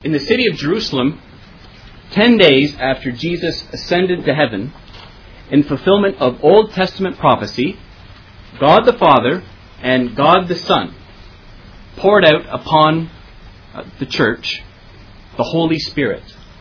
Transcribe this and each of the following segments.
In the city of Jerusalem, 10 days after Jesus ascended to heaven, in fulfillment of Old Testament prophecy, God the Father and God the Son poured out upon the church the Holy Spirit,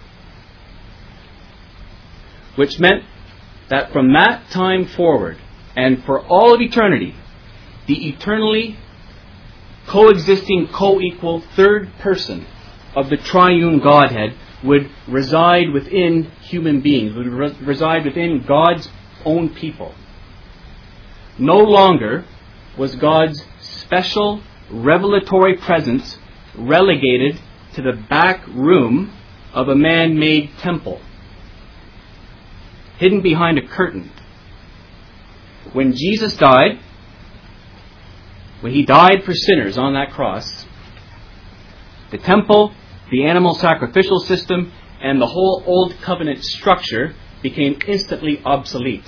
which meant that from that time forward and for all of eternity, the eternally coexisting, co-equal third person of the triune Godhead would reside within human beings, would reside within God's own people. No longer was God's special revelatory presence relegated to the back room of a man-made temple, hidden behind a curtain. When Jesus died, when He died for sinners on that cross, the temple, the animal sacrificial system, and the whole Old Covenant structure became instantly obsolete.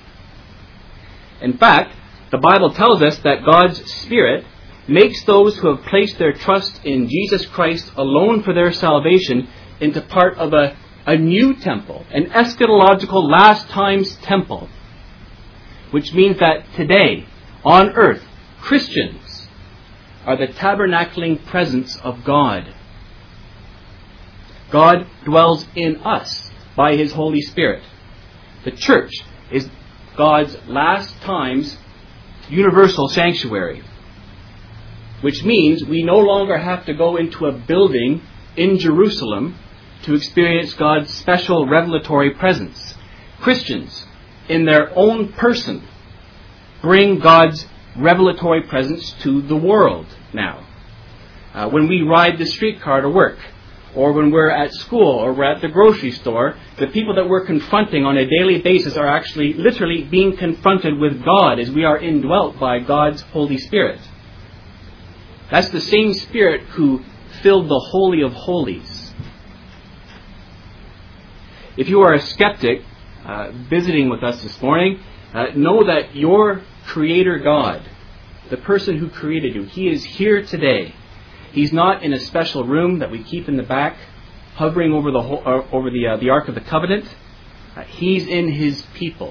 In fact, the Bible tells us that God's Spirit makes those who have placed their trust in Jesus Christ alone for their salvation into part of a new temple, an eschatological last times temple, which means that today, on earth, Christians are the tabernacling presence of God. God dwells in us by His Holy Spirit. The church is God's last times universal sanctuary, which means we no longer have to go into a building in Jerusalem to experience God's special revelatory presence. Christians, in their own person, bring God's revelatory presence to the world now. When we ride the streetcar to work, or when we're at school, or we're at the grocery store, the people that we're confronting on a daily basis are actually literally being confronted with God as we are indwelt by God's Holy Spirit. That's the same Spirit who filled the Holy of Holies. If you are a skeptic visiting with us this morning, know that your Creator God, the person who created you, He is here today. He's not in a special room that we keep in the back, hovering over the Ark of the Covenant. He's in His people.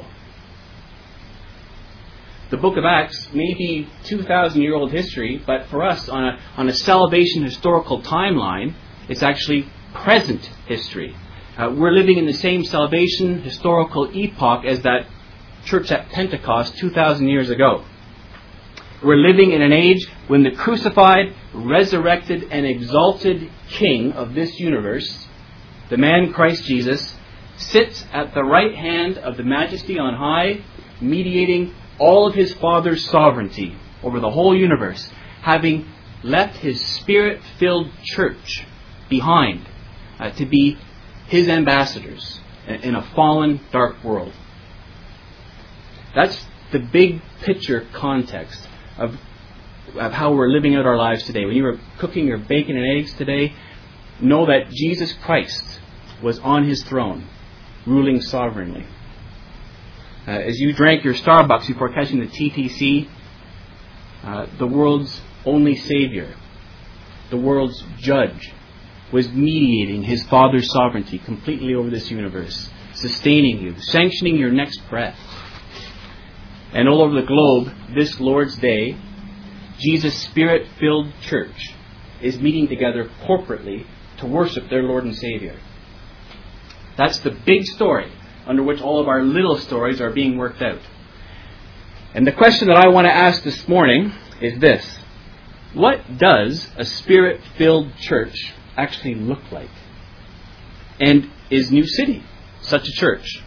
The book of Acts may be 2,000-year-old history, but for us, on a salvation historical timeline, it's actually present history. We're living in the same salvation historical epoch as that church at Pentecost 2,000 years ago. We're living in an age when the crucified, resurrected, and exalted King of this universe, the man Christ Jesus, sits at the right hand of the Majesty on high, mediating all of His Father's sovereignty over the whole universe, having left His Spirit-filled church behind to be His ambassadors in a fallen, dark world. That's the big picture context of how we're living out our lives today. When you were cooking your bacon and eggs today, know that Jesus Christ was on His throne, ruling sovereignly. As you drank your Starbucks before catching the TTC, the world's only Savior, the world's Judge, was mediating His Father's sovereignty completely over this universe, sustaining you, sanctioning your next breath. And all over the globe, this Lord's Day, Jesus' Spirit-filled church is meeting together corporately to worship their Lord and Savior. That's the big story under which all of our little stories are being worked out. And the question that I want to ask this morning is this: what does a Spirit-filled church actually look like? And is New City such a church?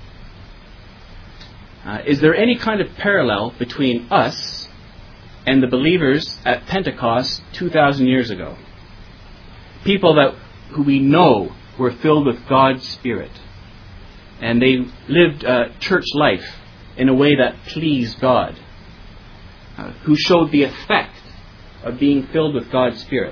Is there any kind of parallel between us and the believers at Pentecost 2,000 years ago? People who we know were filled with God's Spirit, and they lived church life in a way that pleased God, who showed the effect of being filled with God's Spirit.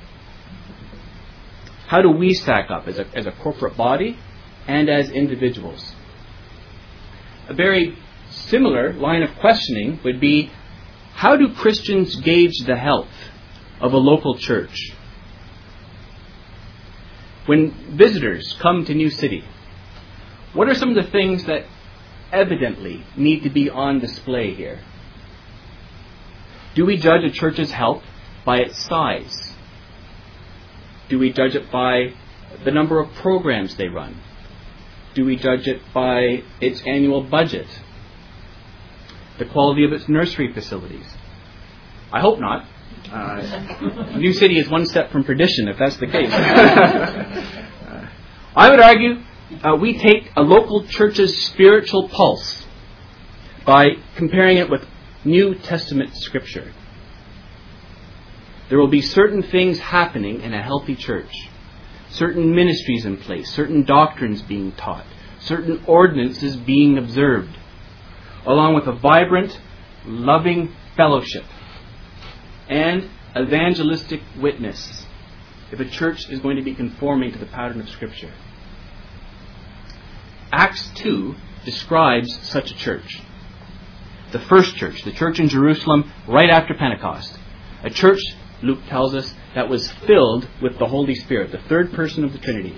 How do we stack up as a corporate body and as individuals? A very similar line of questioning would be, how do Christians gauge the health of a local church? When visitors come to New City, what are some of the things that evidently need to be on display here? Do we judge a church's health by its size? Do we judge it by the number of programs they run? Do we judge it by its annual budget? The quality of its nursery facilities? I hope not. New City is one step from perdition, if that's the case. I would argue we take a local church's spiritual pulse by comparing it with New Testament Scripture. There will be certain things happening in a healthy church, certain ministries in place, certain doctrines being taught, certain ordinances being observed, along with a vibrant, loving fellowship and evangelistic witness, if a church is going to be conforming to the pattern of Scripture. Acts 2 describes such a church. The first church, the church in Jerusalem right after Pentecost. A church, Luke tells us, that was filled with the Holy Spirit, the third person of the Trinity.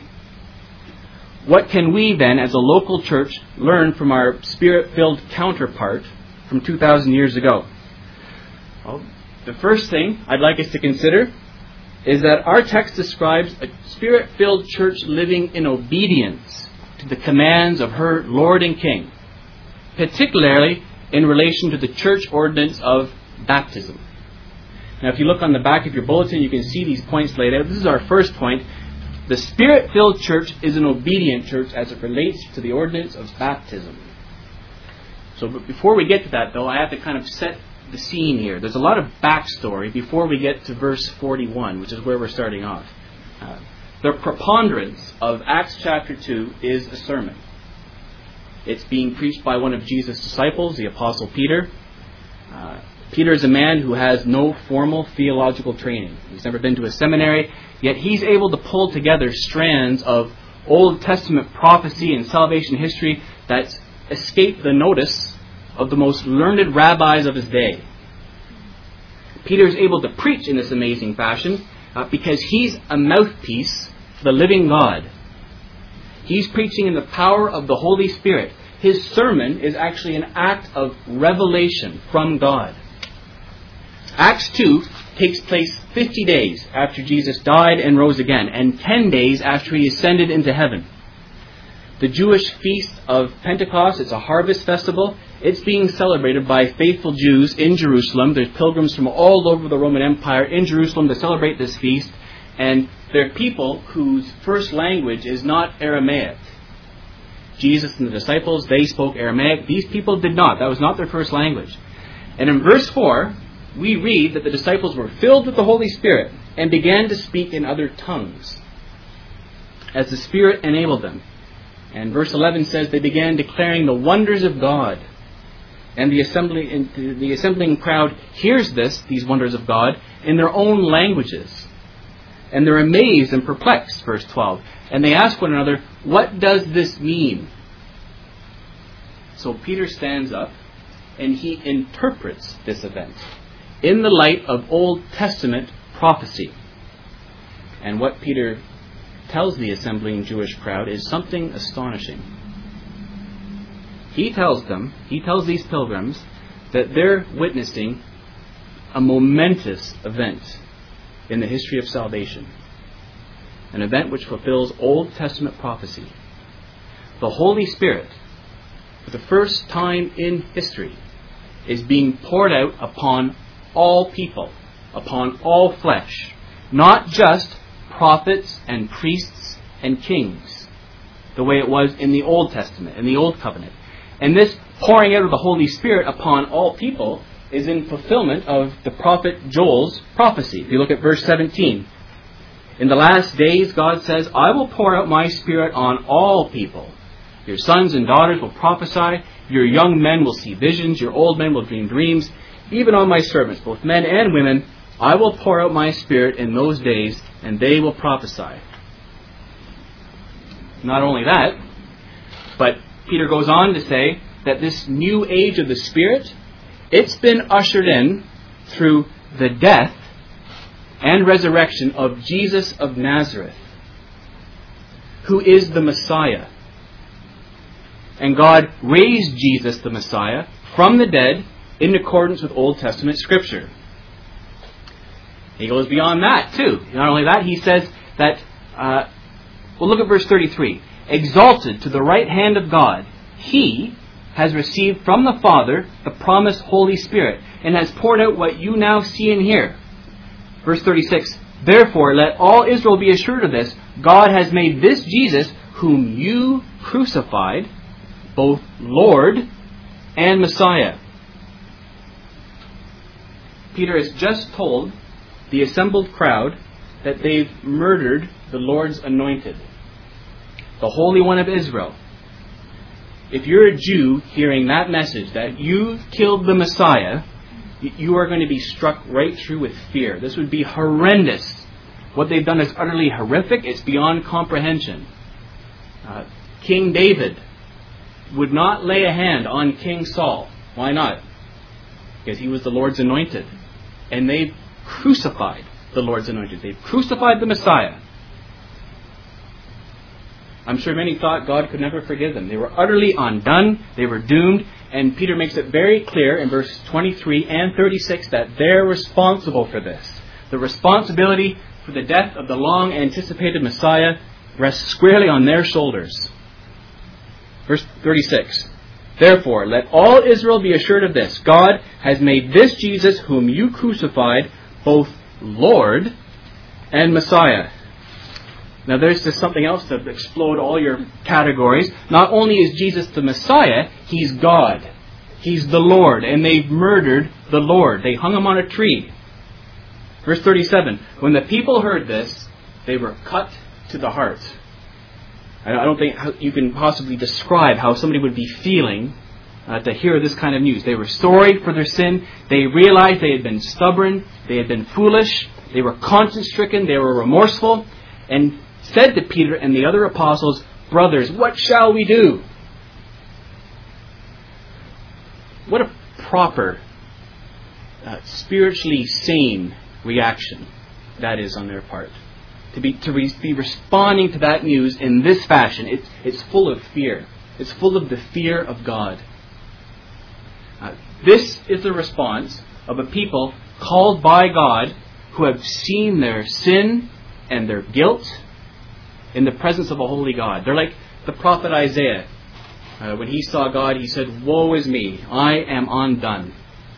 What can we then, as a local church, learn from our Spirit-filled counterpart from 2,000 years ago? Well, the first thing I'd like us to consider is that our text describes a Spirit-filled church living in obedience to the commands of her Lord and King, particularly in relation to the church ordinance of baptism. Now, if you look on the back of your bulletin, you can see these points laid out. This is our first point. The Spirit-filled church is an obedient church as it relates to the ordinance of baptism. So before we get to that, though, I have to kind of set the scene here. There's a lot of backstory before we get to verse 41, which is where we're starting off. The preponderance of Acts chapter 2 is a sermon. It's being preached by one of Jesus' disciples, the Apostle Peter. Peter is a man who has no formal theological training. He's never been to a seminary, yet he's able to pull together strands of Old Testament prophecy and salvation history that escape the notice of the most learned rabbis of his day. Peter is able to preach in this amazing fashion because he's a mouthpiece for the living God. He's preaching in the power of the Holy Spirit. His sermon is actually an act of revelation from God. Acts 2 takes place 50 days after Jesus died and rose again, and 10 days after he ascended into heaven. The Jewish feast of Pentecost, it's a harvest festival. It's being celebrated by faithful Jews in Jerusalem. There's pilgrims from all over the Roman Empire in Jerusalem to celebrate this feast. And they're people whose first language is not Aramaic. Jesus and the disciples, they spoke Aramaic. These people did not. That was not their first language. And in verse 4, we read that the disciples were filled with the Holy Spirit and began to speak in other tongues as the Spirit enabled them. And verse 11 says they began declaring the wonders of God. And the assembling crowd hears these wonders of God, in their own languages. And they're amazed and perplexed, verse 12. And they ask one another, what does this mean? So Peter stands up and he interprets this event in the light of Old Testament prophecy. And what Peter tells the assembling Jewish crowd is something astonishing. He tells these pilgrims, that they're witnessing a momentous event in the history of salvation. An event which fulfills Old Testament prophecy. The Holy Spirit, for the first time in history, is being poured out upon all people, upon all flesh, not just prophets and priests and kings, the way it was in the Old Testament, in the Old Covenant. And this pouring out of the Holy Spirit upon all people is in fulfillment of the prophet Joel's prophecy. If you look at verse 17, in the last days, God says, I will pour out my Spirit on all people. Your sons and daughters will prophesy, your young men will see visions, your old men will dream dreams. Even on my servants, both men and women, I will pour out my Spirit in those days, and they will prophesy. Not only that, but Peter goes on to say that this new age of the Spirit, it's been ushered in through the death and resurrection of Jesus of Nazareth. who is the Messiah. And God raised Jesus the Messiah from the dead in accordance with Old Testament Scripture. He goes beyond that too. Not only that, he says that, well, look at verse 33. Exalted to the right hand of God, He has received from the Father the promised Holy Spirit, and has poured out what you now see and hear. Verse 36. Therefore, let all Israel be assured of this. God has made this Jesus, whom you crucified, both Lord and Messiah. Peter has just told the assembled crowd that they've murdered the Lord's anointed, the Holy One of Israel. If you're a Jew hearing that message, that you killed the Messiah, you are going to be struck right through with fear. This would be horrendous. What they've done is utterly horrific. It's beyond comprehension. King David would not lay a hand on King Saul. Why not? Because he was the Lord's anointed. And they've crucified the Lord's anointed. They've crucified the Messiah. I'm sure many thought God could never forgive them. They were utterly undone. They were doomed. And Peter makes it very clear in verses 23 and 36 that they're responsible for this. The responsibility for the death of the long-anticipated Messiah rests squarely on their shoulders. Verse 36. Therefore, let all Israel be assured of this. God has made this Jesus, whom you crucified, both Lord and Messiah. Now there's just something else to explode all your categories. Not only is Jesus the Messiah, He's God. He's the Lord. And they've murdered the Lord. They hung Him on a tree. Verse 37. When the people heard this, they were cut to the heart. I don't think you can possibly describe how somebody would be feeling to hear this kind of news. They were sorry for their sin. They realized they had been stubborn. They had been foolish. They were conscience-stricken. They were remorseful. And said to Peter and the other apostles, brothers, what shall we do? What a proper, spiritually sane reaction that is on their part. To be responding to that news in this fashion. It's full of fear. It's full of the fear of God. This is the response of a people called by God who have seen their sin and their guilt in the presence of a holy God. They're like the prophet Isaiah. When he saw God, he said, woe is me, I am undone.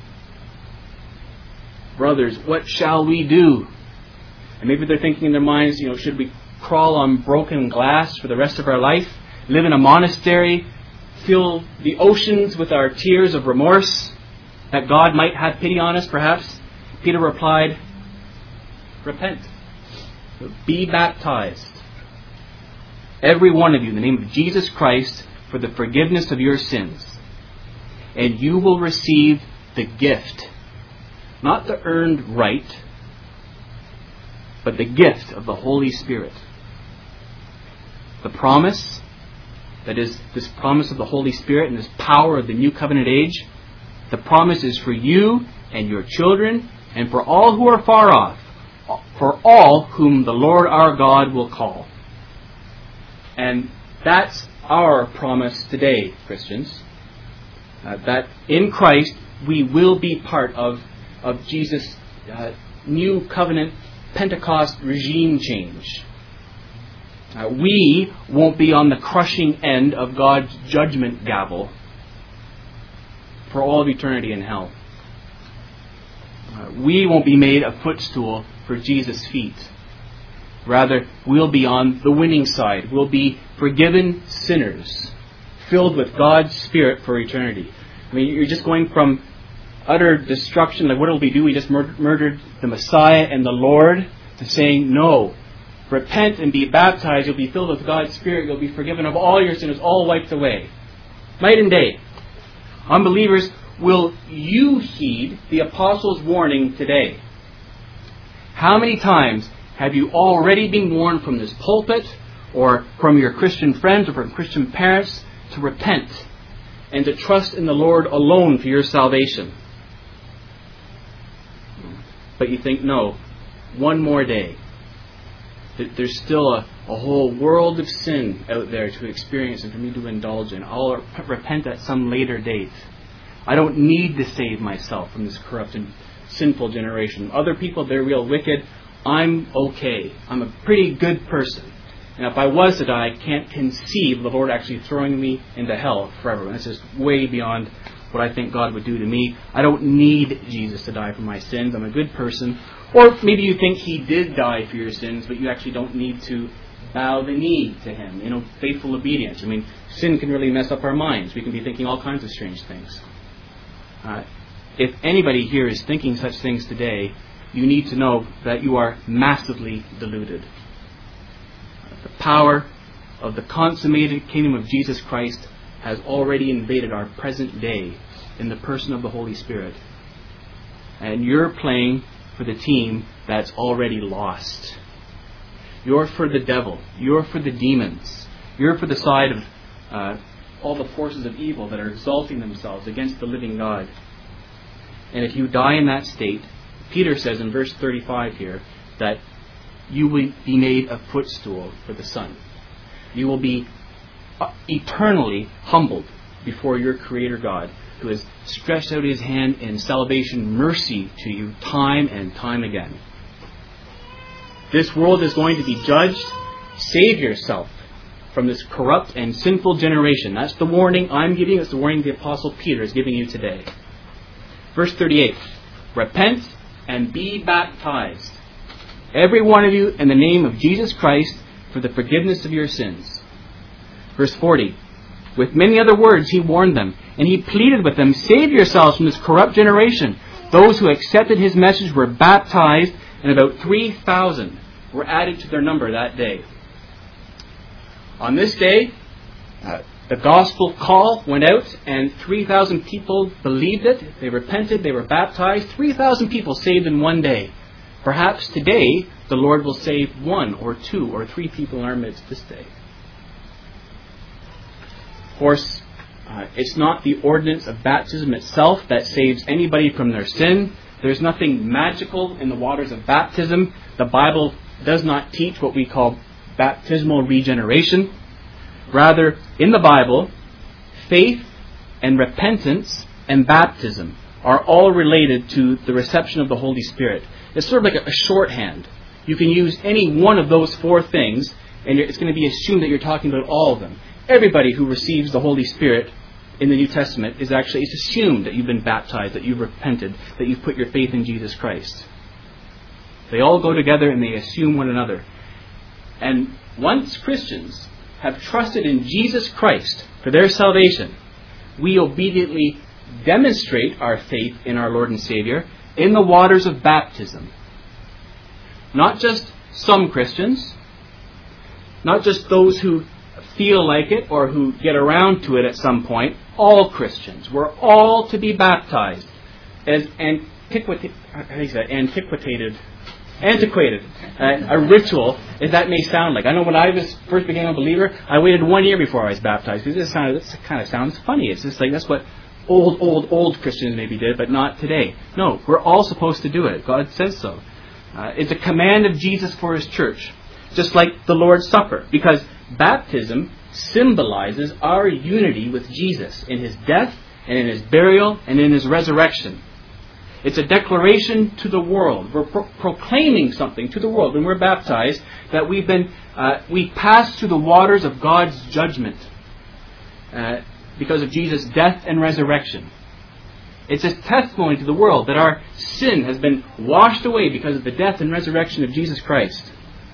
Brothers, what shall we do? And maybe they're thinking in their minds, should we crawl on broken glass for the rest of our life? Live in a monastery? Fill the oceans with our tears of remorse? That God might have pity on us, perhaps? Peter replied, repent. Be baptized, every one of you, in the name of Jesus Christ, for the forgiveness of your sins. And you will receive the gift, not the earned right, but the gift of the Holy Spirit. The promise, that is, this promise of the Holy Spirit and this power of the new covenant age, the promise is for you and your children and for all who are far off, for all whom the Lord our God will call. And that's our promise today, Christians. That in Christ we will be part of Jesus' new covenant Pentecost regime change. We won't be on the crushing end of God's judgment gavel for all of eternity in hell. We won't be made a footstool for Jesus' feet. Rather, we'll be on the winning side. We'll be forgiven sinners, filled with God's Spirit for eternity. I mean, you're just going from utter destruction, like what will we do? We just murdered the Messiah and the Lord, to saying, no, repent and be baptized. You'll be filled with God's Spirit. You'll be forgiven of all your sins, all wiped away. Night and day. Unbelievers, will you heed the apostles' warning today? How many times have you already been warned from this pulpit, or from your Christian friends, or from Christian parents, to repent and to trust in the Lord alone for your salvation? But you think, no, one more day. There's still a whole world of sin out there to experience and for me to indulge in. I'll repent at some later date. I don't need to save myself from this corrupt and sinful generation. Other people, they're real wicked. I'm okay. I'm a pretty good person. And if I was to die, I can't conceive the Lord actually throwing me into hell forever. And this is way beyond what I think God would do to me. I don't need Jesus to die for my sins. I'm a good person. Or maybe you think He did die for your sins, but you actually don't need to bow the knee to Him. Faithful obedience. Sin can really mess up our minds. We can be thinking all kinds of strange things. If anybody here is thinking such things today, you need to know that you are massively deluded. The power of the consummated kingdom of Jesus Christ has already invaded our present day in the person of the Holy Spirit. And you're playing for the team that's already lost. You're for the devil. You're for the demons. You're for the side of all the forces of evil that are exalting themselves against the living God. And if you die in that state, Peter says in verse 35 here that you will be made a footstool for the Son. You will be eternally humbled before your Creator God, who has stretched out His hand in salvation mercy to you time and time again. This world is going to be judged. Save yourself from this corrupt and sinful generation. That's the warning I'm giving. It's the warning the Apostle Peter is giving you today. Verse 38. Repent and be baptized, every one of you, in the name of Jesus Christ, for the forgiveness of your sins. Verse 40. With many other words He warned them, and He pleaded with them, save yourselves from this corrupt generation. Those who accepted His message were baptized, and about 3,000 were added to their number that day. On this day, the gospel call went out, and 3,000 people believed it. They repented, they were baptized. 3,000 people saved in one day. Perhaps today, the Lord will save 1 or 2 or 3 people in our midst this day. Of course, it's not the ordinance of baptism itself that saves anybody from their sin. There's nothing magical in the waters of baptism. The Bible does not teach what we call baptismal regeneration. Rather, in the Bible, faith and repentance and baptism are all related to the reception of the Holy Spirit. It's sort of like a shorthand. You can use any one of those 4 things, and it's going to be assumed that you're talking about all of them. Everybody who receives the Holy Spirit in the New Testament it's assumed that you've been baptized, that you've repented, that you've put your faith in Jesus Christ. They all go together and they assume one another. And once Christians have trusted in Jesus Christ for their salvation, we obediently demonstrate our faith in our Lord and Savior in the waters of baptism. Not just some Christians, not just those who feel like it or who get around to it at some point. All Christians. We're all to be baptized. As antiquated a ritual as that may sound like. I know when I first became a believer, I waited 1 year before I was baptized. Because this kind of sounds funny. It's just like that's what old Christians maybe did, but not today. No, we're all supposed to do it. God says so. It's a command of Jesus for His church. Just like the Lord's Supper. Because baptism symbolizes our unity with Jesus in His death and in His burial and in His resurrection. It's a declaration to the world. We're proclaiming something to the world when we're baptized that we pass through the waters of God's judgment because of Jesus' death and resurrection. It's a testimony to the world that our sin has been washed away because of the death and resurrection of Jesus Christ.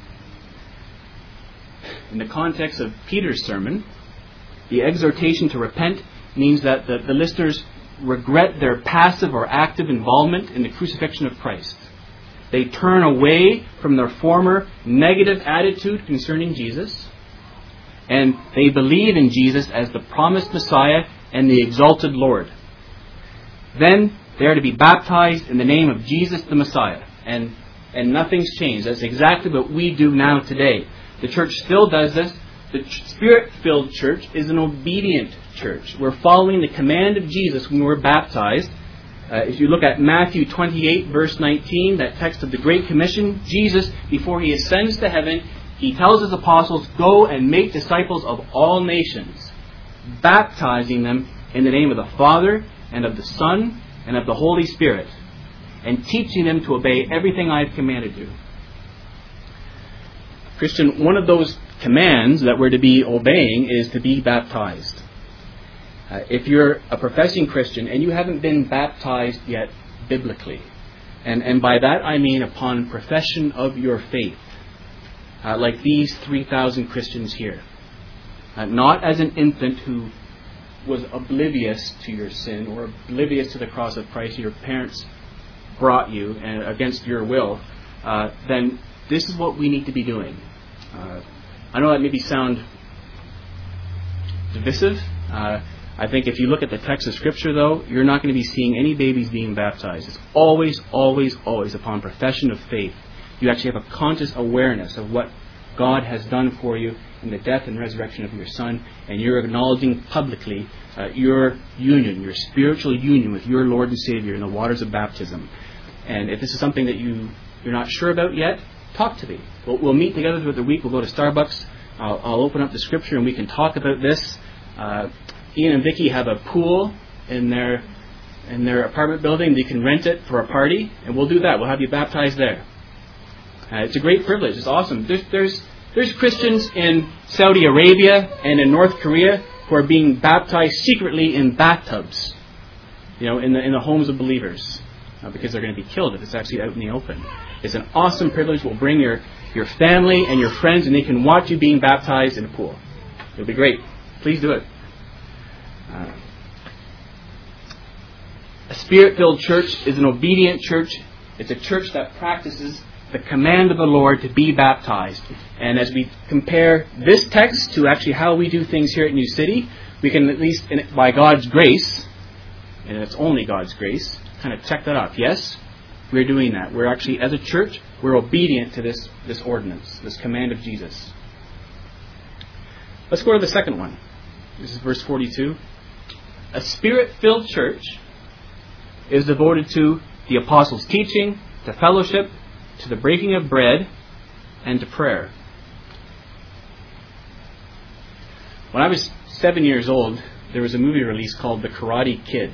In the context of Peter's sermon, the exhortation to repent means that the listeners regret their passive or active involvement in the crucifixion of Christ. They turn away from their former negative attitude concerning Jesus, and they believe in Jesus as the promised Messiah and the exalted Lord. Then they are to be baptized in the name of Jesus the Messiah, and nothing's changed. That's exactly what we do now today. The church still does this. The Spirit-filled church is an obedient church. We're following the command of Jesus when we're baptized, If you look at Matthew 28, verse 19, that text of the Great Commission, Jesus, before he ascends to heaven, he tells his apostles, "Go and make disciples of all nations, baptizing them in the name of the Father and of the Son and of the Holy Spirit, and teaching them to obey everything I have commanded you." Christian, one of those commands that we're to be obeying is to be baptized. If you're a professing Christian and you haven't been baptized yet biblically, and by that I mean upon profession of your faith, like these 3,000 Christians here, not as an infant who was oblivious to your sin or oblivious to the cross of Christ, your parents brought you and against your will, then this is what we need to be doing. I know that maybe sound divisive. I think if you look at the text of Scripture, though, you're not going to be seeing any babies being baptized. It's always, always, always upon profession of faith. You actually have a conscious awareness of what God has done for you in the death and resurrection of your Son, and you're acknowledging publicly your union, your spiritual union with your Lord and Savior in the waters of baptism. And if this is something that you're not sure about yet, talk to me. We'll meet together throughout the week. We'll go to Starbucks. I'll open up the Scripture and we can talk about this. Ian and Vicky have a pool in their apartment building. They can rent it for a party, and we'll do that. We'll have you baptized there. It's a great privilege. It's awesome. There's Christians in Saudi Arabia and in North Korea who are being baptized secretly in bathtubs, in the homes of believers, because they're going to be killed if it's actually out in the open. It's an awesome privilege. We'll bring your family and your friends, and they can watch you being baptized in a pool. It'll be great. Please do it. A Spirit-filled church is an obedient church. It's a church that practices the command of the Lord to be baptized. And as we compare this text to actually how we do things here at New City, we can at least, by God's grace, and it's only God's grace, kind of check that off. Yes, we're doing that. We're actually, as a church, we're obedient to this ordinance, this command of Jesus. Let's go to the second one. This is verse 42. A Spirit-filled church is devoted to the apostles' teaching, to fellowship, to the breaking of bread, and to prayer. When I was 7 years old, there was a movie release called The Karate Kid.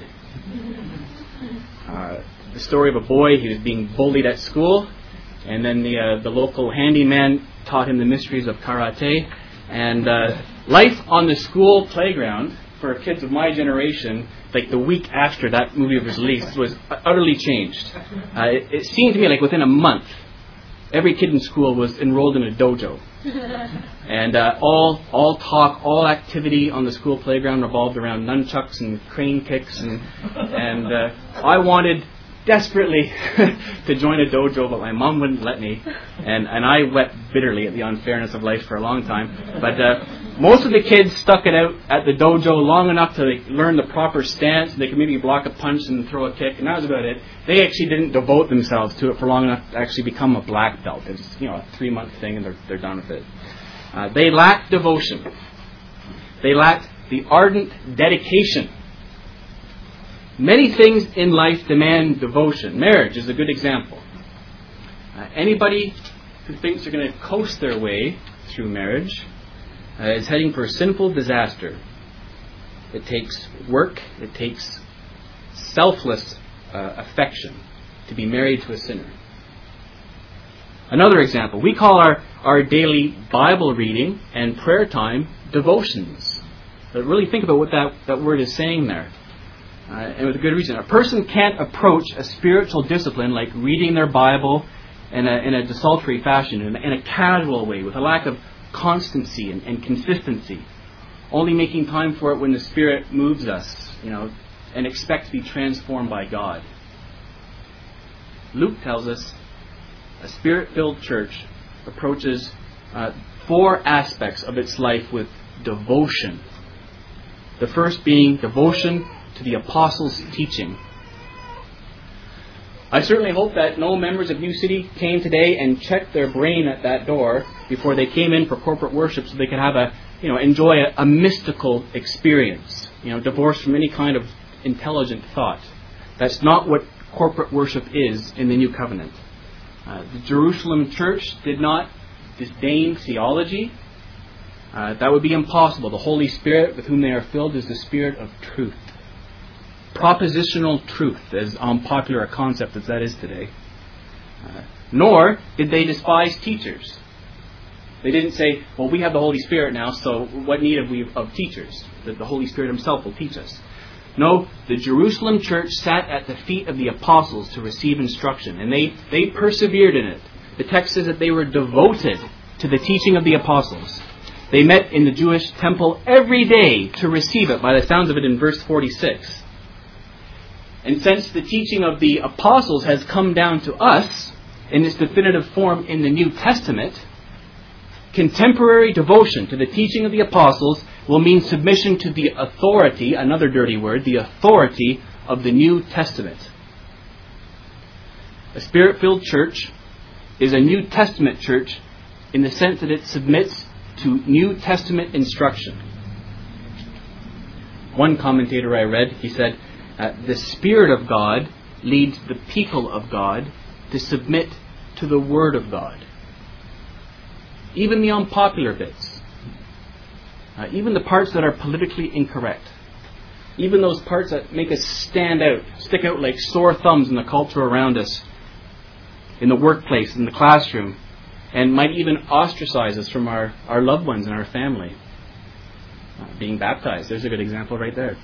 The story of a boy, he was being bullied at school, and then the local handyman taught him the mysteries of karate. And life on the school playground for kids of my generation, like the week after that movie was released, was utterly changed. It seemed to me like within a month, every kid in school was enrolled in a dojo. And all talk, all activity on the school playground revolved around nunchucks and crane kicks. And I wanted desperately to join a dojo, but my mom wouldn't let me. And I wept bitterly at the unfairness of life for a long time. But most of the kids stuck it out at the dojo long enough to learn the proper stance. They could maybe block a punch and throw a kick, and that was about it. They actually didn't devote themselves to it for long enough to actually become a black belt. It was a 3-month thing, and they're done with it. They lacked devotion. They lacked the ardent dedication. Many things in life demand devotion. Marriage is a good example. Anybody who thinks they're going to coast their way through marriage is heading for a sinful disaster. It takes work, it takes selfless affection to be married to a sinner. Another example, we call our daily Bible reading and prayer time devotions. But really think about what that word is saying there. And with a good reason. A person can't approach a spiritual discipline like reading their Bible in a desultory fashion, in a casual way, with a lack of constancy and consistency, only making time for it when the Spirit moves us, and expect to be transformed by God. Luke tells us a Spirit-filled church approaches 4 aspects of its life with devotion. The first being devotion to the apostles' teaching. I certainly hope that no members of New City came today and checked their brain at that door before they came in for corporate worship, so they could have enjoy a mystical experience, divorced from any kind of intelligent thought. That's not what corporate worship is in the New Covenant. The Jerusalem church did not disdain theology. That would be impossible. The Holy Spirit with whom they are filled is the Spirit of truth. Propositional truth, as unpopular a concept as that is today. Nor did they despise teachers. They didn't say, well, we have the Holy Spirit now, so what need have we of teachers? That the Holy Spirit Himself will teach us. No, the Jerusalem church sat at the feet of the apostles to receive instruction, and they persevered in it. The text says that they were devoted to the teaching of the apostles. They met in the Jewish temple every day to receive it, by the sounds of it in verse 46. And since the teaching of the apostles has come down to us in its definitive form in the New Testament, contemporary devotion to the teaching of the apostles will mean submission to the authority, another dirty word, the authority of the New Testament. A Spirit-filled church is a New Testament church in the sense that it submits to New Testament instruction. One commentator I read, he said, the Spirit of God leads the people of God to submit to the Word of God. Even the unpopular bits. Even the parts that are politically incorrect. Even those parts that make us stand out, stick out like sore thumbs in the culture around us, in the workplace, in the classroom, and might even ostracize us from our loved ones and our family. Being baptized, there's a good example right there.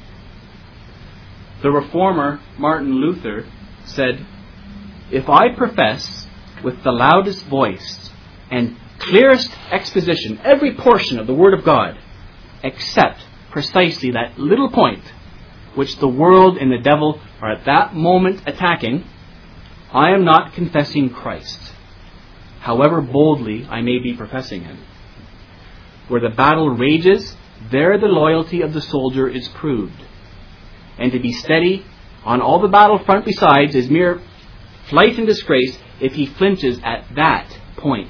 The reformer Martin Luther said, "If I profess with the loudest voice and clearest exposition every portion of the Word of God, except precisely that little point which the world and the devil are at that moment attacking, I am not confessing Christ, however boldly I may be professing Him. Where the battle rages, there the loyalty of the soldier is proved. And to be steady on all the battlefront besides is mere flight and disgrace if he flinches at that point."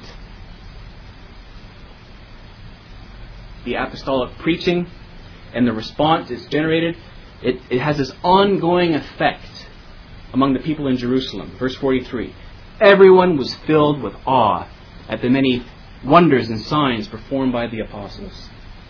The apostolic preaching and the response it's generated, it has this ongoing effect among the people in Jerusalem. Verse 43, everyone was filled with awe at the many wonders and signs performed by the apostles.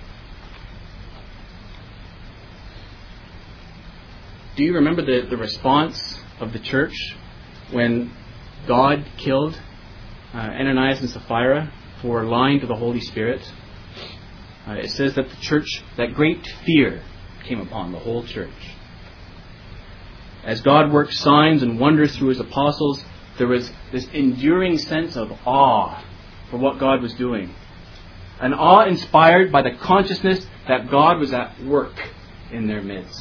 Do you remember the response of the church when God killed Ananias and Sapphira for lying to the Holy Spirit? It says that the church, that great fear came upon the whole church. As God worked signs and wonders through His apostles, there was this enduring sense of awe for what God was doing. An awe inspired by the consciousness that God was at work in their midst.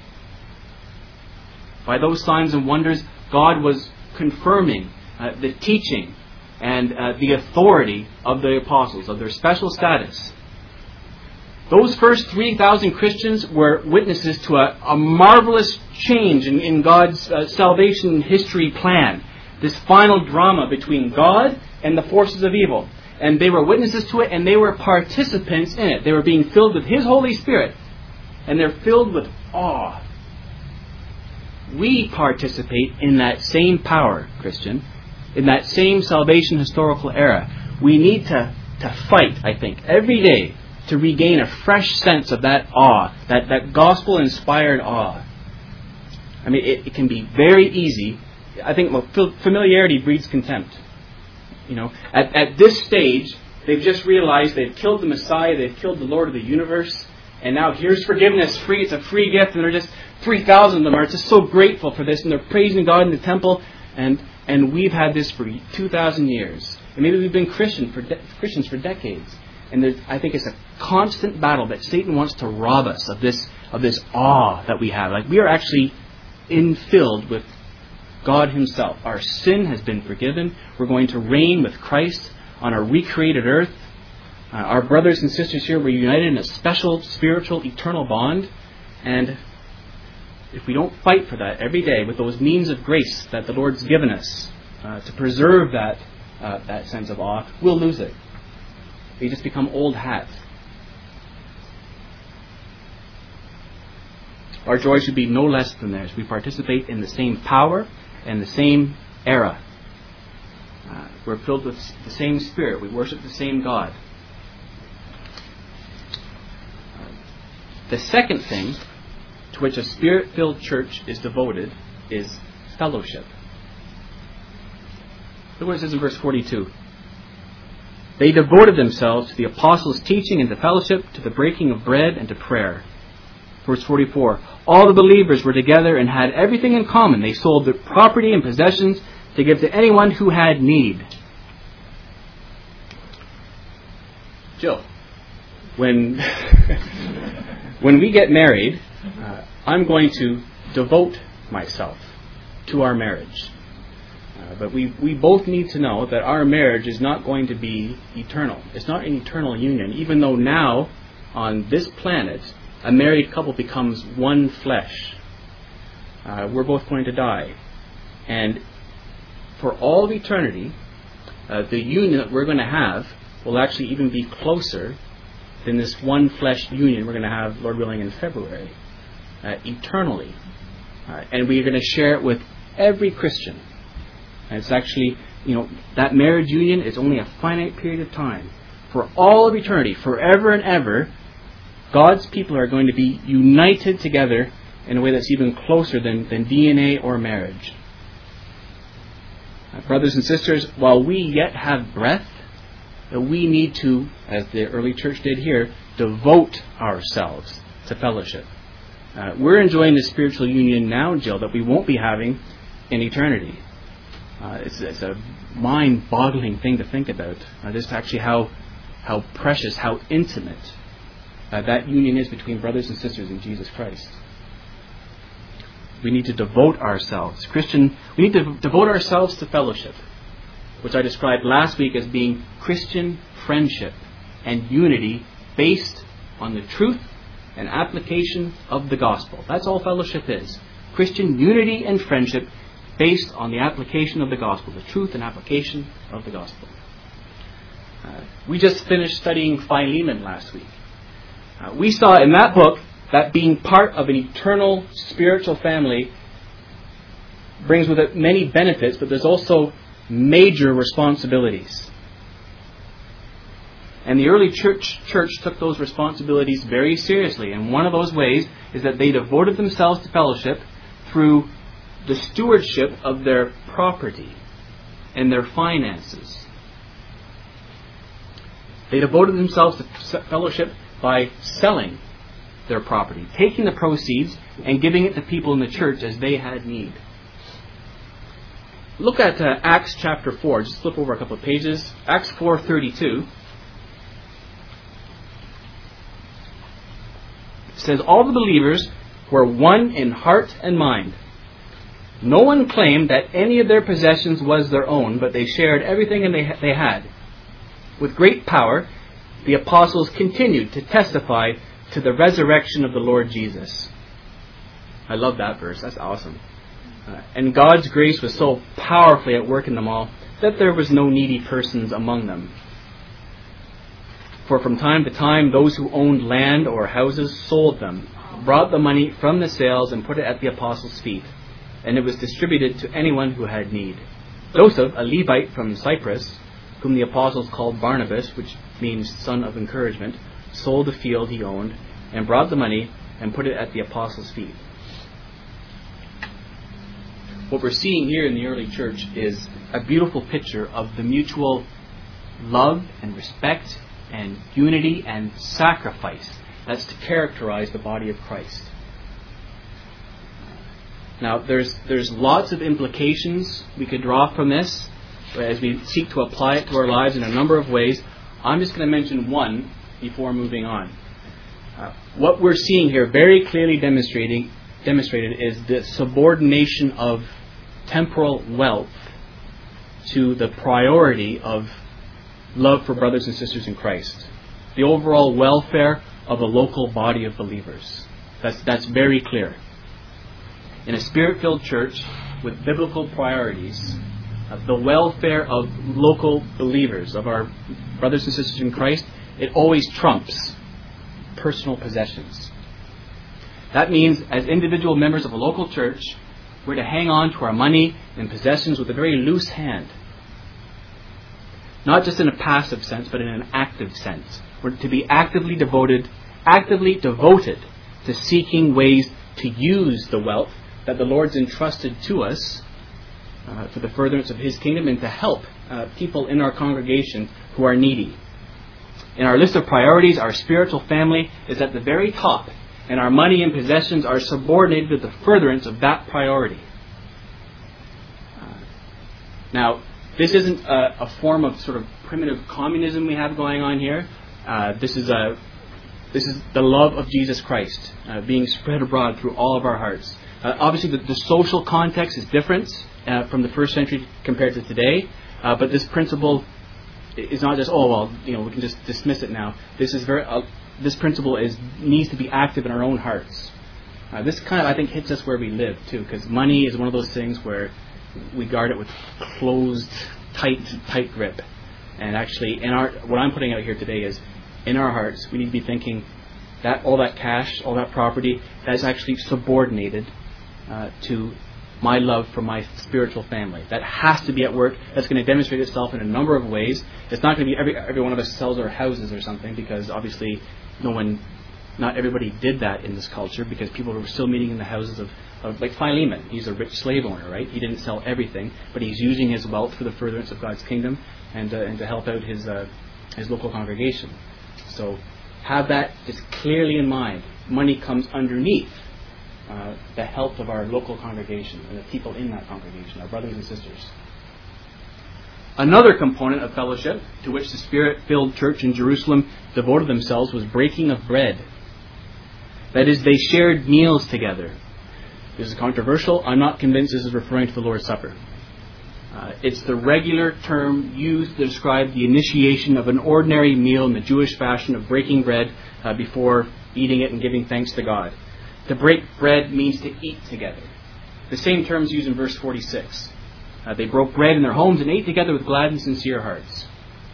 By those signs and wonders, God was confirming the teaching and the authority of the apostles, of their special status. Those first 3,000 Christians were witnesses to a marvelous change in God's salvation history plan. This final drama between God and the forces of evil. And they were witnesses to it, and they were participants in it. They were being filled with His Holy Spirit. And they're filled with awe. We participate in that same power, Christian, in that same salvation historical era. We need to fight, I think, every day to regain a fresh sense of that awe, that gospel-inspired awe. I mean, it can be very easy. I think familiarity breeds contempt. You know, at this stage, they've just realized they've killed the Messiah, they've killed the Lord of the universe, and now here's forgiveness, free. It's a free gift, and they're just 3,000 of them are just so grateful for this, and they're praising God in the temple, and we've had this for 2,000 years, and maybe we've been Christians for decades, and I think it's a constant battle that Satan wants to rob us of this awe that we have. Like, we are actually infilled with God Himself. Our sin has been forgiven. We're going to reign with Christ on a recreated earth. Our brothers and sisters here were united in a special, spiritual, eternal bond. And if we don't fight for that every day with those means of grace that the Lord's given us to preserve that sense of awe, we'll lose it. We just become old hats. our joy should be no less than theirs. We participate in the same power and the same era. We're filled with the same Spirit. We worship the same God. The second thing to which a Spirit-filled church is devoted is fellowship. Look what it says in verse 42. They devoted themselves to the apostles' teaching and to fellowship, to the breaking of bread and to prayer. Verse 44. All the believers were together and had everything in common. They sold their property and possessions to give to anyone who had need. Jill, when we get married, I'm going to devote myself to our marriage. But we both need to know that our marriage is not going to be eternal. It's not an eternal union, even though now, on this planet, a married couple becomes one flesh. We're both going to die. And for all of eternity, the union that we're going to have will actually even be closer than this one flesh union we're going to have, Lord willing, in February, eternally. And we are going to share it with every Christian. And it's actually, that marriage union is only a finite period of time. For all of eternity, forever and ever, God's people are going to be united together in a way that's even closer than DNA or marriage. Brothers and sisters, while we yet have breath, we need to, as the early church did here, devote ourselves to fellowship. We're enjoying the spiritual union now, Jill, that we won't be having in eternity. It's a mind-boggling thing to think about. Just actually how precious, how intimate that union is between brothers and sisters in Jesus Christ. We need to devote ourselves. We need to devote ourselves to fellowship, which I described last week as being Christian friendship and unity based on the truth and application of the gospel. That's all fellowship is. Christian unity and friendship based on the application of the gospel, the truth and application of the gospel. We just finished studying Philemon last week. We saw in that book that being part of an eternal spiritual family brings with it many benefits, but there's also major responsibilities. And the early church took those responsibilities very seriously. And one of those ways is that they devoted themselves to fellowship through the stewardship of their property and their finances. They devoted themselves to fellowship by selling their property, taking the proceeds and giving it to people in the church as they had need. Look at Acts chapter 4. Just flip over a couple of pages. Acts 4:32. It says, all the believers were one in heart and mind. No one claimed that any of their possessions was their own, but they shared everything they had. With great power, the apostles continued to testify to the resurrection of the Lord Jesus. I love that verse. That's awesome. And God's grace was so powerfully at work in them all that there was no needy persons among them. For from time to time, those who owned land or houses sold them, brought the money from the sales and put it at the apostles' feet, and it was distributed to anyone who had need. Joseph, a Levite from Cyprus, whom the apostles called Barnabas, which means son of encouragement, sold the field he owned and brought the money and put it at the apostles' feet. What we're seeing here in the early church is a beautiful picture of the mutual love and respect and unity and sacrifice that's to characterize the body of Christ. Now, there's lots of implications we could draw from this as we seek to apply it to our lives in a number of ways. I'm just going to mention one before moving on. What we're seeing here very clearly demonstrated is the subordination of temporal wealth to the priority of love for brothers and sisters in Christ. The overall welfare of a local body of believers. That's very clear. In a Spirit-filled church with biblical priorities, the welfare of local believers, of our brothers and sisters in Christ, it always trumps personal possessions. That means, as individual members of a local church, we're to hang on to our money and possessions with a very loose hand. Not just in a passive sense, but in an active sense. We're to be actively devoted to seeking ways to use the wealth that the Lord's entrusted to us for the furtherance of His kingdom and to help people in our congregation who are needy. In our list of priorities, our spiritual family is at the very top, and our money and possessions are subordinated to the furtherance of that priority. Now, this isn't a form of sort of primitive communism we have going on here. This is the love of Jesus Christ being spread abroad through all of our hearts. Obviously, the social context is different from the first century compared to today, but this principle is not just, we can just dismiss it now. This principle needs to be active in our own hearts. This kind of, I think, hits us where we live too, because money is one of those things where we guard it with closed, tight grip. And actually, what I'm putting out here today is, in our hearts, we need to be thinking that all that cash, all that property, that's actually subordinated to my love for my spiritual family. That has to be at work. That's going to demonstrate itself in a number of ways. It's not going to be every one of us sells our houses or something, because obviously not everybody did that in this culture, because people were still meeting in the houses of like Philemon. He's a rich slave owner, right? He didn't sell everything, but he's using his wealth for the furtherance of God's kingdom and to help out his local congregation. So have that just clearly in mind. Money comes underneath the health of our local congregation and the people in that congregation, our brothers and sisters. Another component of fellowship to which the Spirit-filled church in Jerusalem devoted themselves was breaking of bread. That is, they shared meals together. This is controversial. I'm not convinced this is referring to the Lord's Supper. It's the regular term used to describe the initiation of an ordinary meal in the Jewish fashion of breaking bread before eating it and giving thanks to God. To break bread means to eat together. The same term is used in verse 46. They broke bread in their homes and ate together with glad and sincere hearts.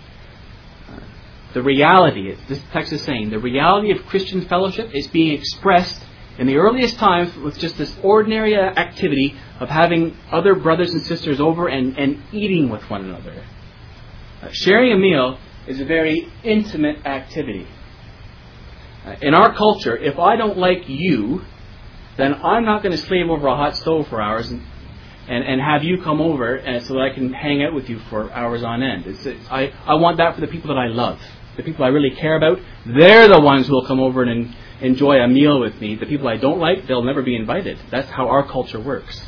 The reality, this text is saying, the reality of Christian fellowship is being expressed in the earliest times with just this ordinary activity of having other brothers and sisters over and eating with one another. Sharing a meal is a very intimate activity. In our culture, if I don't like you, then I'm not going to slave over a hot stove for hours and have you come over so that I can hang out with you for hours on end. I want that for the people that I love. The people I really care about, they're the ones who will come over and enjoy a meal with me. The people I don't like, they'll never be invited. That's how our culture works.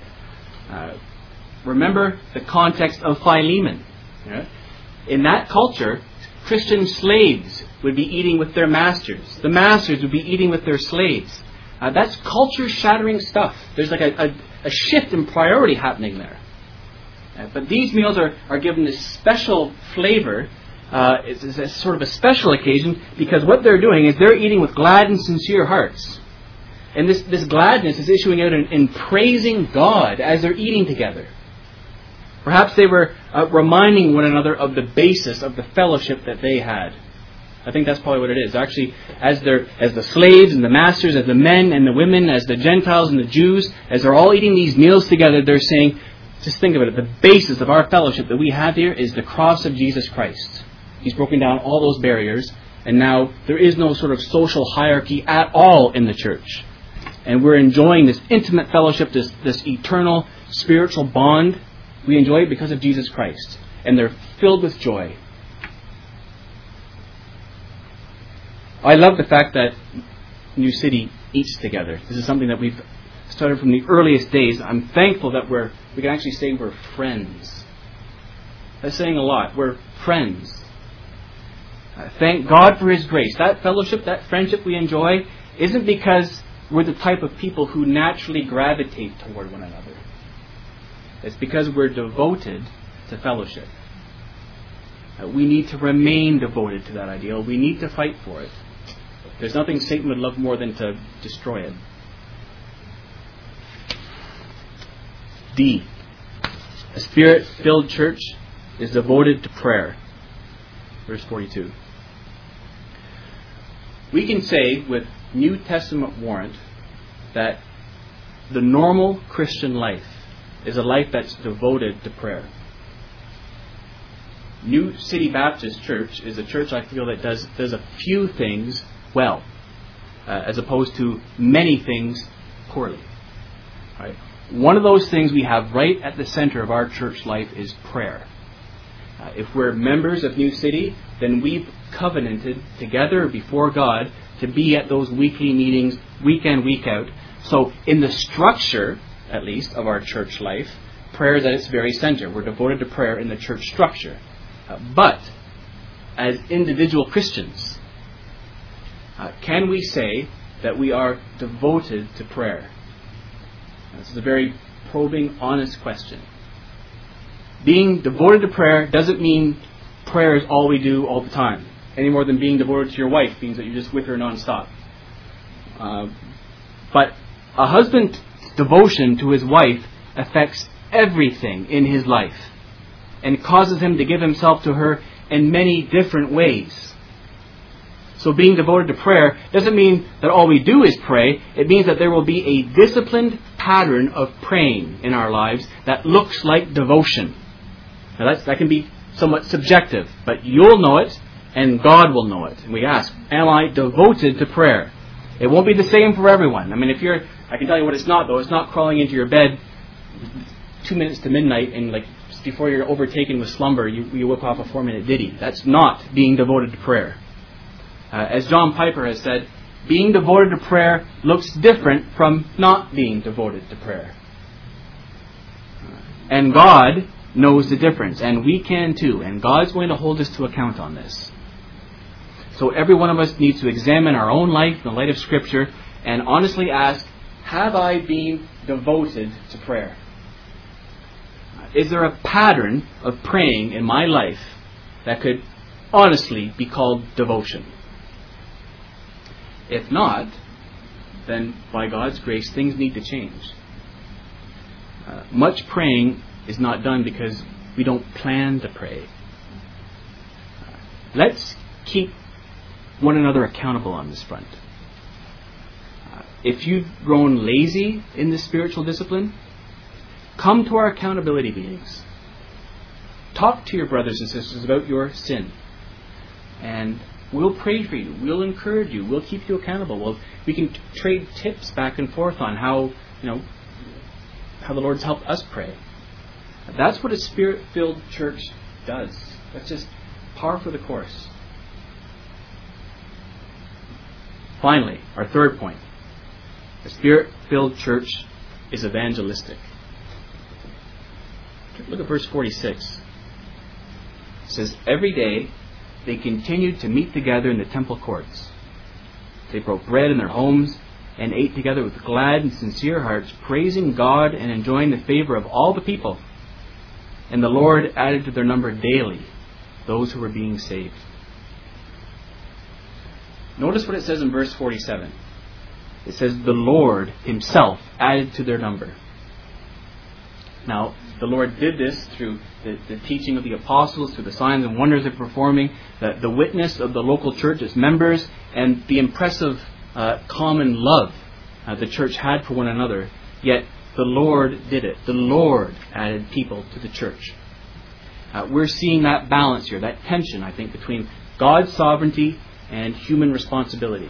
Remember the context of Philemon. In that culture, Christian slaves would be eating with their masters. The masters would be eating with their slaves. That's culture-shattering stuff. There's like a shift in priority happening there. But these meals are given this special flavor. It's a sort of a special occasion, because what they're doing is they're eating with glad and sincere hearts. And this gladness is issuing out in praising God as they're eating together. Perhaps they were reminding one another of the basis of the fellowship that they had. I think that's probably what it is. Actually, as the slaves and the masters, as the men and the women, as the Gentiles and the Jews, as they're all eating these meals together, they're saying, just think of it, the basis of our fellowship that we have here is the cross of Jesus Christ. He's broken down all those barriers, and now there is no sort of social hierarchy at all in the church. And we're enjoying this intimate fellowship, this eternal spiritual bond. We enjoy it because of Jesus Christ. And they're filled with joy. I love the fact that New City eats together. This is something that we've started from the earliest days. I'm thankful that we can actually say we're friends. That's saying a lot. We're friends. Thank God for His grace. That fellowship, that friendship we enjoy isn't because we're the type of people who naturally gravitate toward one another. It's because we're devoted to fellowship. We need to remain devoted to that ideal. We need to fight for it. There's nothing Satan would love more than to destroy it. D. A Spirit-filled church is devoted to prayer. Verse 42. We can say with New Testament warrant that the normal Christian life is a life that's devoted to prayer. New City Baptist Church is a church I feel that does a few things well, as opposed to many things poorly. Right? One of those things we have right at the center of our church life is prayer. If we're members of New City, then we've covenanted together before God to be at those weekly meetings, week in, week out. So in the structure, at least, of our church life, prayer is at its very center. We're devoted to prayer in the church structure. But, as individual Christians, can we say that we are devoted to prayer? This is a very probing, honest question. Being devoted to prayer doesn't mean prayer is all we do all the time, any more than being devoted to your wife means that you're just with her nonstop. But a husband's devotion to his wife affects everything in his life and causes him to give himself to her in many different ways. So being devoted to prayer doesn't mean that all we do is pray. It means that there will be a disciplined pattern of praying in our lives that looks like devotion. Now that can be somewhat subjective, but you'll know it and God will know it. And we ask, am I devoted to prayer? It won't be the same for everyone. I mean, I can tell you what it's not, though. It's not crawling into your bed 2 minutes to midnight and before you're overtaken with slumber, you whip off a 4-minute ditty. That's not being devoted to prayer. As John Piper has said, being devoted to prayer looks different from not being devoted to prayer. And God knows the difference, and we can too, and God's going to hold us to account on this. So every one of us needs to examine our own life in the light of Scripture and honestly ask, have I been devoted to prayer? Is there a pattern of praying in my life that could honestly be called devotion? If not, then by God's grace, things need to change. Much praying is not done because we don't plan to pray. Let's keep one another accountable on this front. If you've grown lazy in this spiritual discipline, come to our accountability meetings. Talk to your brothers and sisters about your sin. And we'll pray for you. We'll encourage you. We'll keep you accountable. We can trade tips back and forth on how the Lord's helped us pray. That's what a Spirit-filled church does. That's just par for the course. Finally, our third point. A Spirit-filled church is evangelistic. Look at verse 46. It says, every day they continued to meet together in the temple courts. They broke bread in their homes and ate together with glad and sincere hearts, praising God and enjoying the favor of all the people. And the Lord added to their number daily those who were being saved. Notice what it says in verse 47. It says, the Lord Himself added to their number. Now, the Lord did this through the teaching of the apostles, through the signs and wonders they're performing, the witness of the local church, its members, and the impressive common love the church had for one another. Yet the Lord did it. The Lord added people to the church. We're seeing that balance here, that tension, I think, between God's sovereignty and human responsibility.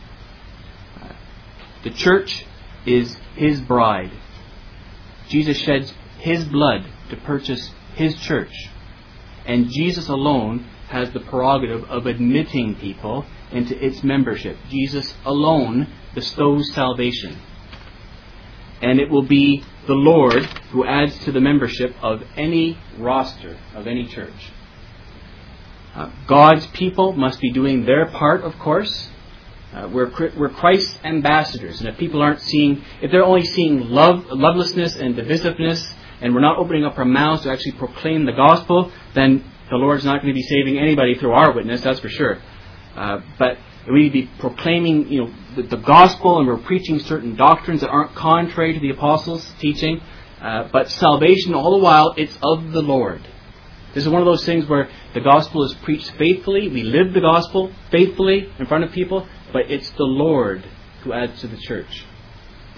The church is His bride. Jesus sheds His blood to purchase His church. And Jesus alone has the prerogative of admitting people into its membership. Jesus alone bestows salvation. And it will be the Lord who adds to the membership of any roster of any church. God's people must be doing their part, of course. We're Christ's ambassadors, and if they're only seeing lovelessness and divisiveness, and we're not opening up our mouths to actually proclaim the gospel, then the Lord's not going to be saving anybody through our witness, that's for sure. But we need to be proclaiming, the gospel, and we're preaching certain doctrines that aren't contrary to the apostles' teaching. But salvation, all the while, it's of the Lord. This is one of those things where the gospel is preached faithfully. We live the gospel faithfully in front of people, but it's the Lord who adds to the church.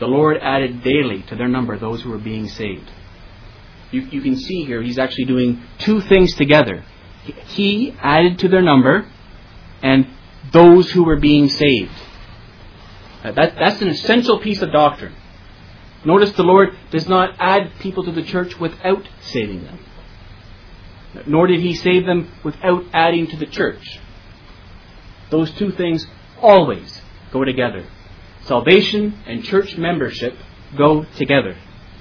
the Lord added daily to their number those who were being saved. You can see here he's actually doing two things together. He added to their number, and those who were being saved. That's an essential piece of doctrine. Notice the Lord does not add people to the church without saving them. Nor did He save them without adding to the church. Those two things always go together. Salvation and church membership go together.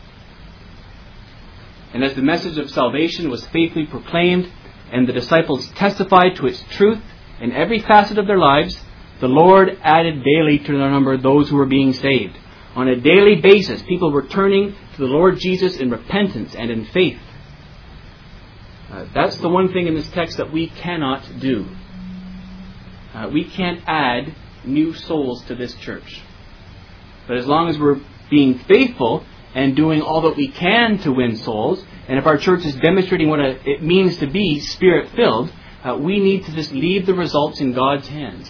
And as the message of salvation was faithfully proclaimed and the disciples testified to its truth in every facet of their lives, the Lord added daily to their number those who were being saved. On a daily basis, people were turning to the Lord Jesus in repentance and in faith. That's the one thing in this text that we cannot do. We can't add new souls to this church. But as long as we're being faithful and doing all that we can to win souls, and if our church is demonstrating what it means to be Spirit-filled, we need to just leave the results in God's hands.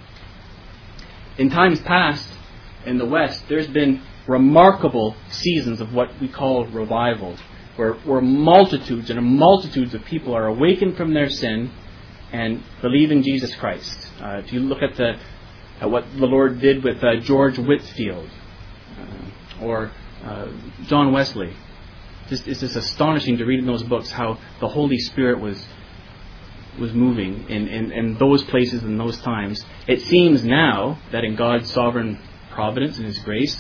In times past, in the West, there's been remarkable seasons of what we call revival, where multitudes and multitudes of people are awakened from their sin and believe in Jesus Christ. If you look at what the Lord did with George Whitfield or John Wesley, it's just astonishing to read in those books how the Holy Spirit was moving in those places in those times. It seems now that in God's sovereign providence and His grace,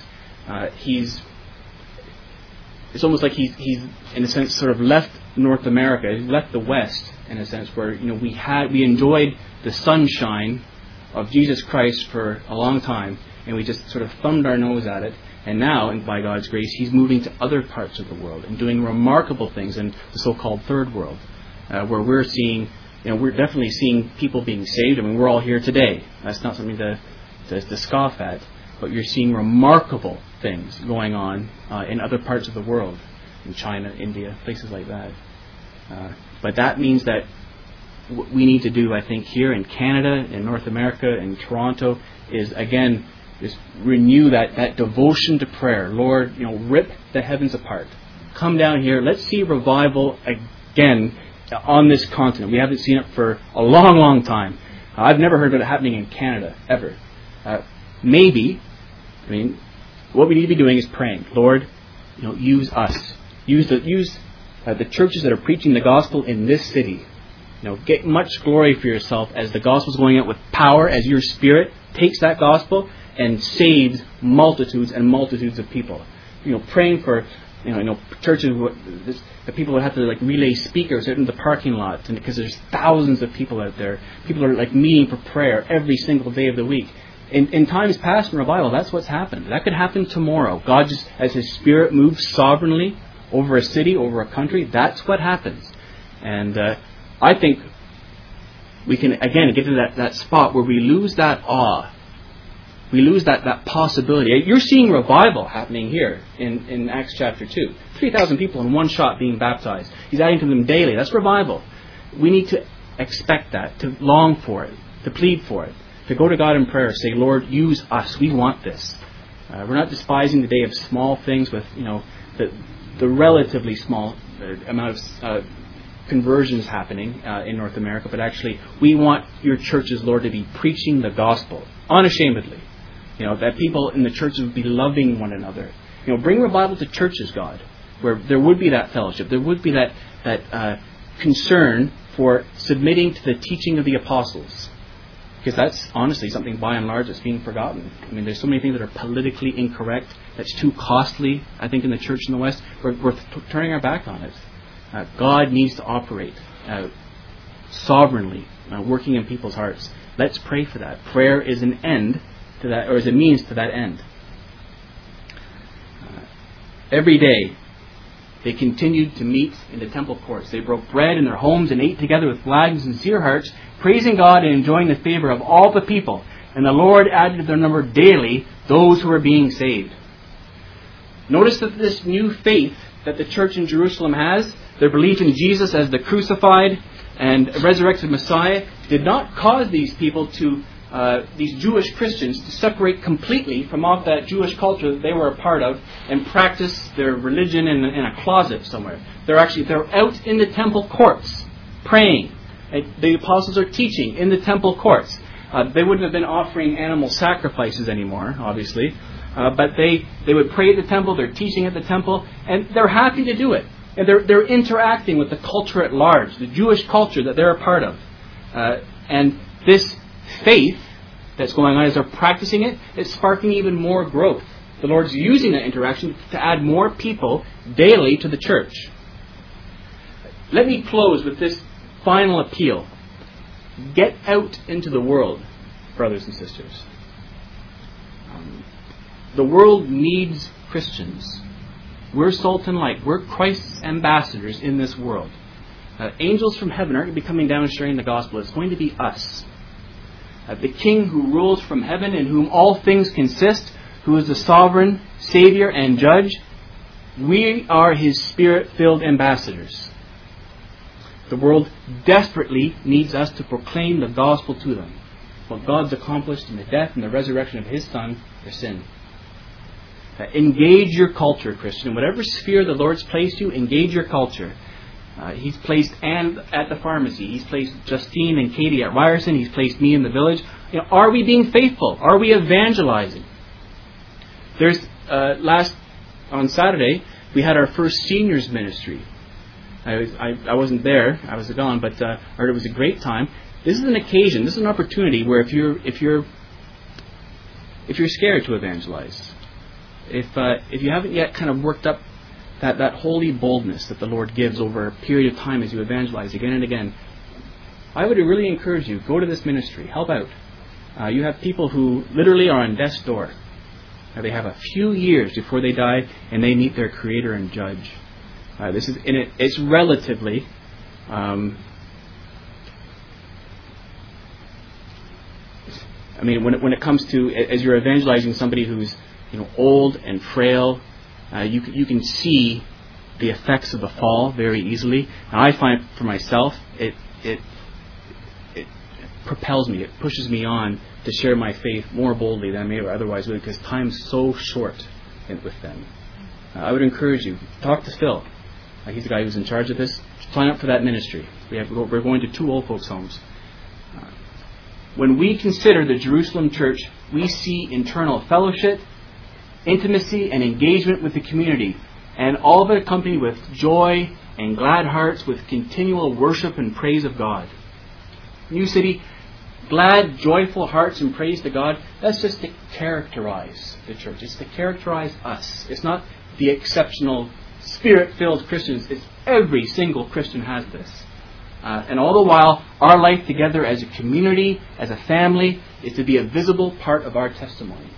it's almost like he's in a sense sort of left North America, He's left the West in a sense where we enjoyed the sunshine of Jesus Christ for a long time, and we just sort of thumbed our nose at it. And now, and by God's grace, He's moving to other parts of the world and doing remarkable things in the so-called third world, where we're seeing, we're definitely seeing people being saved. I mean, we're all here today. That's not something to scoff at. But you're seeing remarkable things going on in other parts of the world, in China, India, places like that. But that means that what we need to do, I think, here in Canada, in North America, in Toronto, is again, is renew that devotion to prayer. Lord, rip the heavens apart. Come down here. Let's see revival again on this continent. We haven't seen it for a long, long time. I've never heard of it happening in Canada, ever. What we need to be doing is praying. Lord, use us. Use the churches that are preaching the gospel in this city. Get much glory for yourself as the gospel is going out with power, as your Spirit takes that gospel and saves multitudes and multitudes of people. Praying for churches, the people would have to relay speakers out in the parking lot, and because there's thousands of people out there. People are meeting for prayer every single day of the week. In times past in revival, that's what's happened. That could happen tomorrow. God just, as His Spirit moves sovereignly over a city, over a country, that's what happens. And I think we can, again, get to that spot where we lose that awe. We lose that possibility. You're seeing revival happening here in Acts chapter 2. 3,000 people in one shot being baptized. He's adding to them daily. That's revival. We need to expect that, to long for it, to plead for it, to go to God in prayer, say, Lord, use us. We want this. We're not despising the day of small things with, the relatively small amount of conversions happening in North America, but actually we want your churches, Lord, to be preaching the gospel unashamedly. That people in the churches would be loving one another. Bring revival to churches, God, where there would be that fellowship, there would be that concern for submitting to the teaching of the apostles. Because that's honestly something by and large that's being forgotten. There's so many things that are politically incorrect, that's too costly, I think, in the church in the West. We're turning our back on it. God needs to operate sovereignly, working in people's hearts. Let's pray for that. Prayer is an end to that, or is a means to that end. Every day, they continued to meet in the temple courts. They broke bread in their homes and ate together with glad and sincere hearts, praising God and enjoying the favor of all the people. And the Lord added to their number daily those who were being saved. Notice that this new faith that the church in Jerusalem has, their belief in Jesus as the crucified and resurrected Messiah, did not cause these people to these Jewish Christians to separate completely from off that Jewish culture that they were a part of and practice their religion in a closet somewhere. They're out in the temple courts praying. The apostles are teaching in the temple courts. They wouldn't have been offering animal sacrifices anymore, obviously, but they would pray at the temple. They're teaching at the temple, and they're happy to do it. And they're interacting with the culture at large, the Jewish culture that they're a part of, and this faith that's going on as they're practicing it, it's sparking even more growth. The Lord's using that interaction to add more people daily to the church. Let me close with this final appeal. Get out into the world, brothers and sisters. The world needs Christians. We're salt and light. We're Christ's ambassadors in this world. Angels from heaven aren't going to be coming down and sharing the gospel. It's going to be us. The King who rules from heaven, in whom all things consist, who is the sovereign Savior and Judge, we are His Spirit-filled ambassadors. The world desperately needs us to proclaim the gospel to them. What God's accomplished in the death and the resurrection of His Son for sin. Engage your culture, Christian. In whatever sphere the Lord's placed you, engage your culture. He's placed Anne at the pharmacy. He's placed Justine and Katie at Ryerson. He's placed me in the village. Are we being faithful? Are we evangelizing? There's on Saturday we had our first seniors ministry. I wasn't there. I was gone, but it was a great time. This is an occasion. This is an opportunity where if you're scared to evangelize, if you haven't yet kind of worked up that holy boldness that the Lord gives over a period of time as you evangelize again and again, I would really encourage you, go to this ministry, help out. You have people who literally are on death's door. They have a few years before they die and they meet their Creator and Judge. It's relatively when it comes to, as you're evangelizing somebody who's old and frail, you can see the effects of the fall very easily. Now, I find for myself, it propels me, it pushes me on to share my faith more boldly than I may otherwise would, because time's so short with them. I would encourage you, talk to Phil. He's the guy who's in charge of this. Sign up for that ministry. We're going to 2 old folks' homes. When we consider the Jerusalem church, we see internal fellowship, intimacy, and engagement with the community, and all of it accompanied with joy and glad hearts, with continual worship and praise of God. New City, glad, joyful hearts and praise to God, that's just to characterize the church. It's to characterize us. It's not the exceptional Spirit-filled Christians. It's every single Christian has this. And all the while, our life together as a community, as a family, is to be a visible part of our testimony.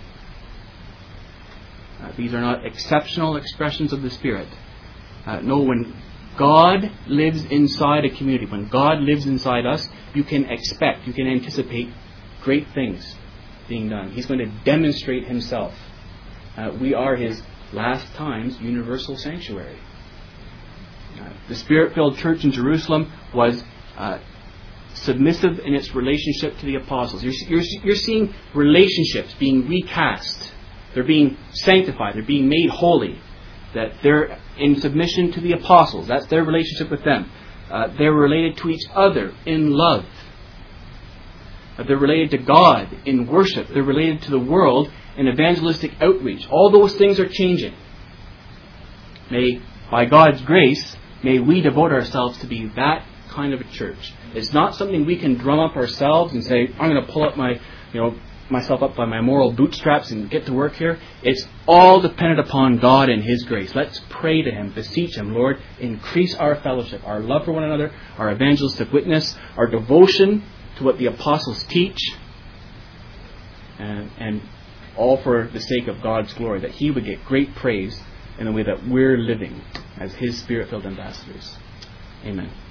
These are not exceptional expressions of the Spirit. No, when God lives inside a community, when God lives inside us, you can anticipate great things being done. He's going to demonstrate Himself. We are His last time's universal sanctuary. The Spirit-filled church in Jerusalem was submissive in its relationship to the apostles. You're seeing relationships being recast. They're being sanctified. They're being made holy. That they're in submission to the apostles. That's their relationship with them. They're related to each other in love. They're related to God in worship. They're related to the world in evangelistic outreach. All those things are changing. By God's grace, may we devote ourselves to be that kind of a church. It's not something we can drum up ourselves and say, I'm going to pull up myself up by my moral bootstraps and get to work here. It's all dependent upon God and His grace. Let's pray to Him, beseech Him, Lord, increase our fellowship, our love for one another, our evangelistic witness, our devotion to what the apostles teach, and all for the sake of God's glory, that He would get great praise in the way that we're living as His Spirit-filled ambassadors. Amen.